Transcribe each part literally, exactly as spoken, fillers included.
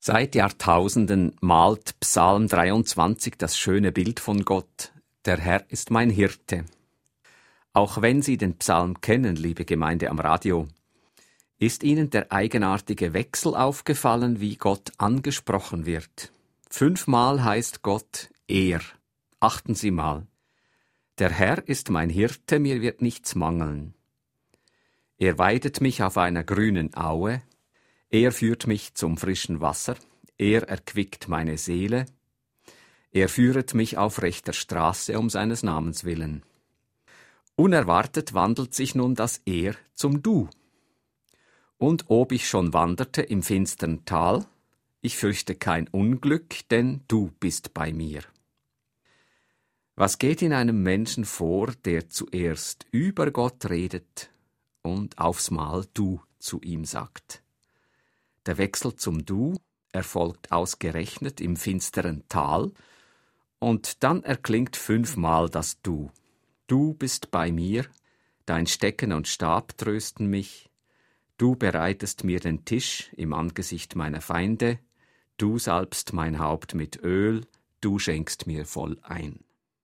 Seit Jahrtausenden malt Psalm dreiundzwanzig das schöne Bild von Gott. Der Herr ist mein Hirte. Auch wenn Sie den Psalm kennen, liebe Gemeinde am Radio, ist Ihnen der eigenartige Wechsel aufgefallen, wie Gott angesprochen wird. Fünfmal heißt Gott er. Achten Sie mal. Der Herr ist mein Hirte, mir wird nichts mangeln. Er weidet mich auf einer grünen Aue. Er führt mich zum frischen Wasser, er erquickt meine Seele, er führet mich auf rechter Straße um seines Namens willen. Unerwartet wandelt sich nun das Er zum Du. Und ob ich schon wanderte im finstern Tal, ich fürchte kein Unglück, denn du bist bei mir. Was geht in einem Menschen vor, der zuerst über Gott redet und aufs Mal Du zu ihm sagt? Der Wechsel zum Du erfolgt ausgerechnet im finsteren Tal und dann erklingt fünfmal das Du. Du bist bei mir, dein Stecken und Stab trösten mich, du bereitest mir den Tisch im Angesicht meiner Feinde, du salbst mein Haupt mit Öl, du schenkst mir voll ein.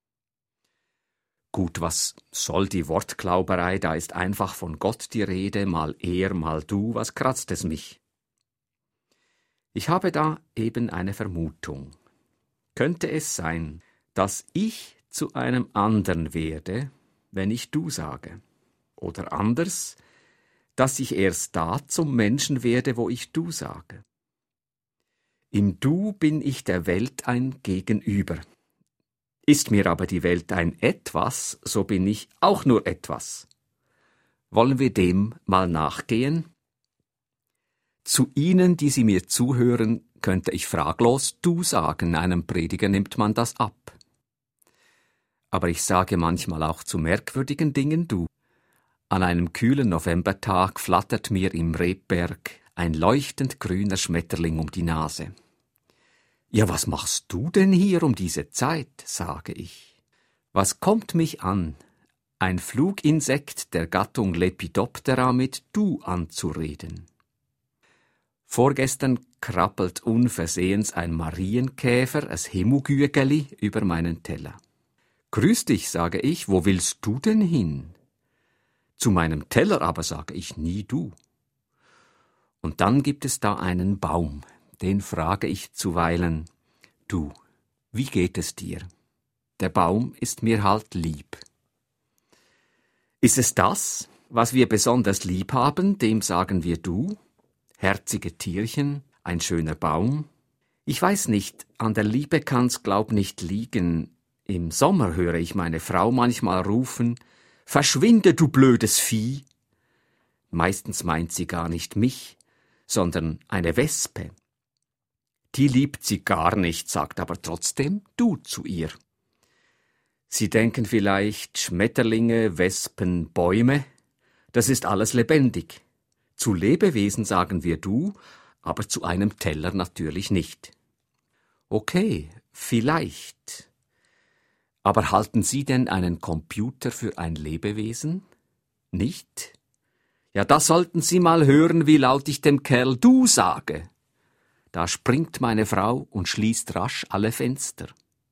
Gut, was soll die Wortklauberei, da ist einfach von Gott die Rede, mal er, mal du, was kratzt es mich? Ich habe da eben eine Vermutung. Könnte es sein, dass ich zu einem anderen werde, wenn ich du sage? Oder anders, dass ich erst da zum Menschen werde, wo ich du sage? Im Du bin ich der Welt ein Gegenüber. Ist mir aber die Welt ein Etwas, so bin ich auch nur etwas. Wollen wir dem mal nachgehen? Zu Ihnen, die Sie mir zuhören, könnte ich fraglos du sagen, einem Prediger nimmt man das ab. Aber ich sage manchmal auch zu merkwürdigen Dingen du. An einem kühlen Novembertag flattert mir im Rebberg ein leuchtend grüner Schmetterling um die Nase. Ja, was machst du denn hier um diese Zeit, sage ich. Was kommt mich an, ein Fluginsekt der Gattung Lepidoptera mit du anzureden? Vorgestern krabbelt unversehens ein Marienkäfer, ein Hemugügeli, über meinen Teller. Grüß dich, sage ich, wo willst du denn hin? Zu meinem Teller aber sage ich nie du. Und dann gibt es da einen Baum, den frage ich zuweilen, du, wie geht es dir? Der Baum ist mir halt lieb. Ist es das, was wir besonders lieb haben, dem sagen wir du? Herzige Tierchen, ein schöner Baum. Ich weiß nicht, an der Liebe kann's glaub nicht liegen. Im Sommer höre ich meine Frau manchmal rufen, »Verschwinde, du blödes Vieh!« Meistens meint sie gar nicht mich, sondern eine Wespe. Die liebt sie gar nicht, sagt aber trotzdem du zu ihr. Sie denken vielleicht, Schmetterlinge, Wespen, Bäume, das ist alles lebendig. Zu Lebewesen sagen wir du, aber zu einem Teller natürlich nicht. Okay, vielleicht. Aber halten Sie denn einen Computer für ein Lebewesen? Nicht? Ja, da sollten Sie mal hören, wie laut ich dem Kerl du sage. Da springt meine Frau und schließt rasch alle Fenster.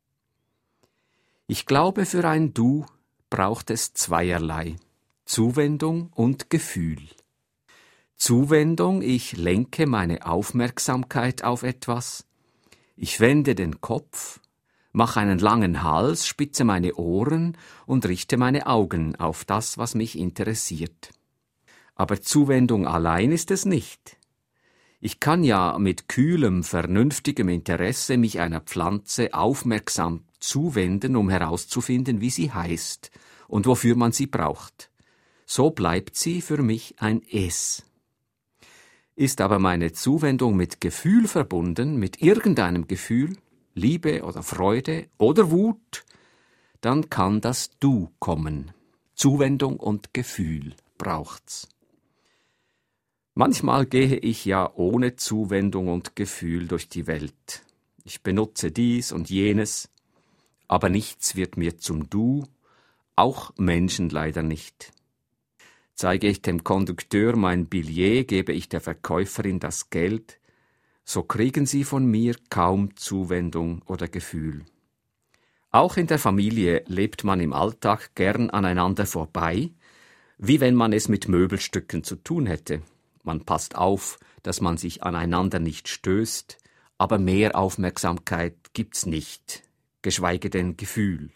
Ich glaube, für ein Du braucht es zweierlei, Zuwendung und Gefühl. Zuwendung, ich lenke meine Aufmerksamkeit auf etwas, ich wende den Kopf, mache einen langen Hals, spitze meine Ohren und richte meine Augen auf das, was mich interessiert. Aber Zuwendung allein ist es nicht. Ich kann ja mit kühlem, vernünftigem Interesse mich einer Pflanze aufmerksam zuwenden, um herauszufinden, wie sie heißt und wofür man sie braucht. So bleibt sie für mich ein Es. Ist aber meine Zuwendung mit Gefühl verbunden, mit irgendeinem Gefühl, Liebe oder Freude oder Wut, dann kann das Du kommen. Zuwendung und Gefühl braucht's. Manchmal gehe ich ja ohne Zuwendung und Gefühl durch die Welt. Ich benutze dies und jenes, aber nichts wird mir zum Du, auch Menschen leider nicht. Zeige ich dem Kondukteur mein Billet, gebe ich der Verkäuferin das Geld, so kriegen sie von mir kaum Zuwendung oder Gefühl. Auch in der Familie lebt man im Alltag gern aneinander vorbei, wie wenn man es mit Möbelstücken zu tun hätte. Man passt auf, dass man sich aneinander nicht stößt, aber mehr Aufmerksamkeit gibt's nicht, geschweige denn Gefühl.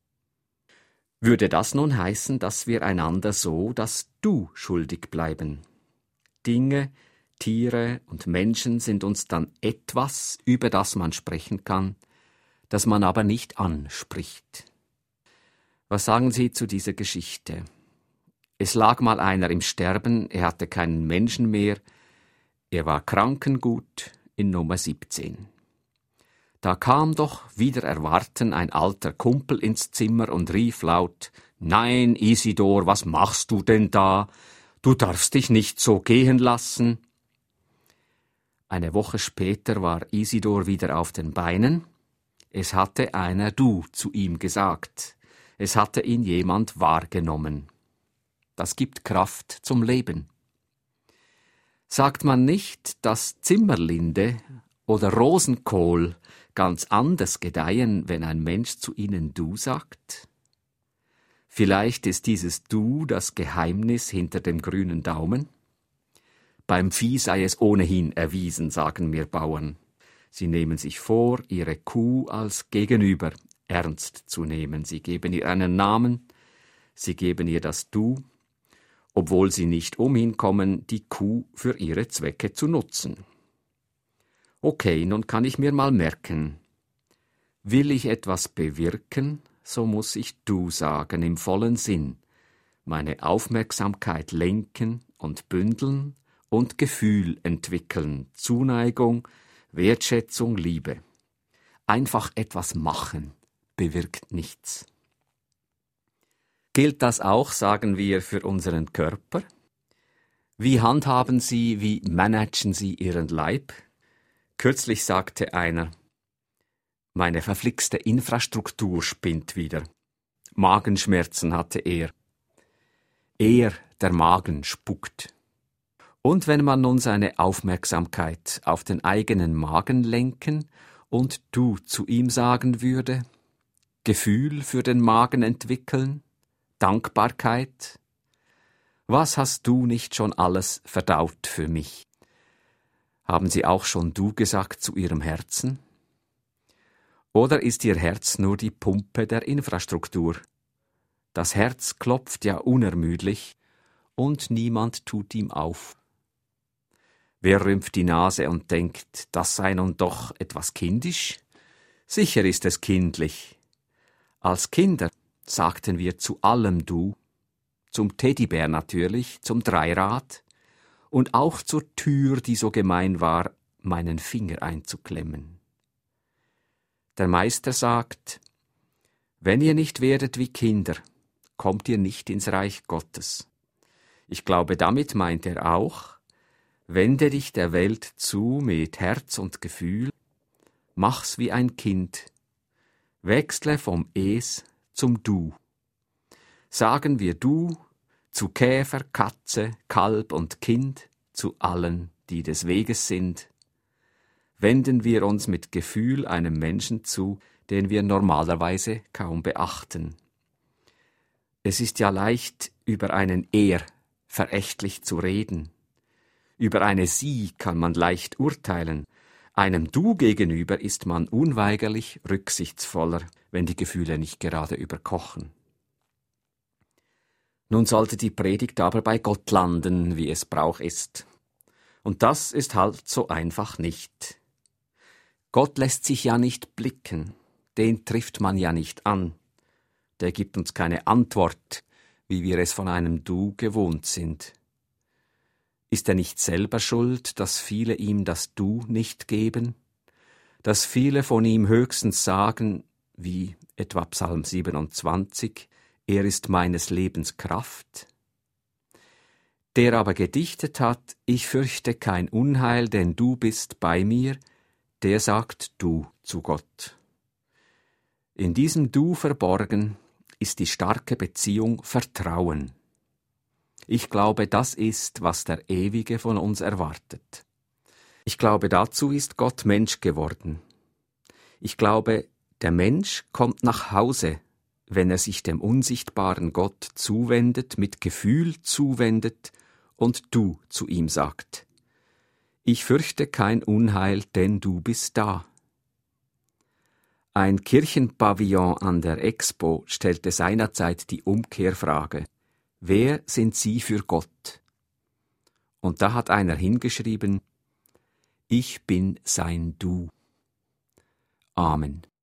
Würde das nun heißen, dass wir einander so das Du schuldig bleiben? Dinge, Tiere und Menschen sind uns dann etwas, über das man sprechen kann, das man aber nicht anspricht. Was sagen Sie zu dieser Geschichte? Es lag mal einer im Sterben, er hatte keinen Menschen mehr, er war Krankengut in Nummer siebzehn. Da kam doch wider Erwarten ein alter Kumpel ins Zimmer und rief laut: »Nein, Isidor, was machst du denn da? Du darfst dich nicht so gehen lassen.« Eine Woche später war Isidor wieder auf den Beinen. Es hatte einer Du zu ihm gesagt. Es hatte ihn jemand wahrgenommen. Das gibt Kraft zum Leben. Sagt man nicht, dass Zimmerlinde oder Rosenkohl ganz anders gedeihen, wenn ein Mensch zu ihnen Du sagt? Vielleicht ist dieses Du das Geheimnis hinter dem grünen Daumen? Beim Vieh sei es ohnehin erwiesen, sagen mir Bauern. Sie nehmen sich vor, ihre Kuh als Gegenüber ernst zu nehmen. Sie geben ihr einen Namen, sie geben ihr das Du, obwohl sie nicht umhin kommen, die Kuh für ihre Zwecke zu nutzen. Okay, nun kann ich mir mal merken, will ich etwas bewirken, so muss ich Du sagen im vollen Sinn, meine Aufmerksamkeit lenken und bündeln und Gefühl entwickeln, Zuneigung, Wertschätzung, Liebe. Einfach etwas machen bewirkt nichts. Gilt das auch, sagen wir, für unseren Körper? Wie handhaben Sie, wie managen Sie Ihren Leib? Kürzlich sagte einer, meine verflixte Infrastruktur spinnt wieder. Magenschmerzen hatte er. Er, der Magen, spuckt. Und wenn man nun seine Aufmerksamkeit auf den eigenen Magen lenken und Du zu ihm sagen würde, Gefühl für den Magen entwickeln, Dankbarkeit, was hast Du nicht schon alles verdaut für mich? Haben Sie auch schon Du gesagt zu Ihrem Herzen? Oder ist Ihr Herz nur die Pumpe der Infrastruktur? Das Herz klopft ja unermüdlich und niemand tut ihm auf. Wer rümpft die Nase und denkt, das sei nun doch etwas kindisch? Sicher ist es kindlich. Als Kinder sagten wir zu allem Du, zum Teddybär natürlich, zum Dreirad und auch zur Tür, die so gemein war, meinen Finger einzuklemmen. Der Meister sagt, wenn ihr nicht werdet wie Kinder, kommt ihr nicht ins Reich Gottes. Ich glaube, damit meint er auch, wende dich der Welt zu mit Herz und Gefühl, mach's wie ein Kind, wechsle vom Es zum Du. Sagen wir Du zu Käfer, Katze, Kalb und Kind, zu allen, die des Weges sind, wenden wir uns mit Gefühl einem Menschen zu, den wir normalerweise kaum beachten. Es ist ja leicht, über einen Er verächtlich zu reden. Über eine Sie kann man leicht urteilen. Einem Du gegenüber ist man unweigerlich rücksichtsvoller, wenn die Gefühle nicht gerade überkochen. Nun sollte die Predigt aber bei Gott landen, wie es Brauch ist. Und das ist halt so einfach nicht. Gott lässt sich ja nicht blicken, den trifft man ja nicht an. Der gibt uns keine Antwort, wie wir es von einem Du gewohnt sind. Ist er nicht selber schuld, dass viele ihm das Du nicht geben? Dass viele von ihm höchstens sagen, wie etwa Psalm siebenundzwanzig, er ist meines Lebens Kraft? Der aber gedichtet hat, ich fürchte kein Unheil, denn du bist bei mir, der sagt Du zu Gott. In diesem Du verborgen ist die starke Beziehung Vertrauen. Ich glaube, das ist, was der Ewige von uns erwartet. Ich glaube, dazu ist Gott Mensch geworden. Ich glaube, der Mensch kommt nach Hause, wenn er sich dem unsichtbaren Gott zuwendet, mit Gefühl zuwendet und du zu ihm sagt: Ich fürchte kein Unheil, denn du bist da. Ein Kirchenpavillon an der Expo stellte seinerzeit die Umkehrfrage: Wer sind Sie für Gott? Und da hat einer hingeschrieben: Ich bin sein Du. Amen.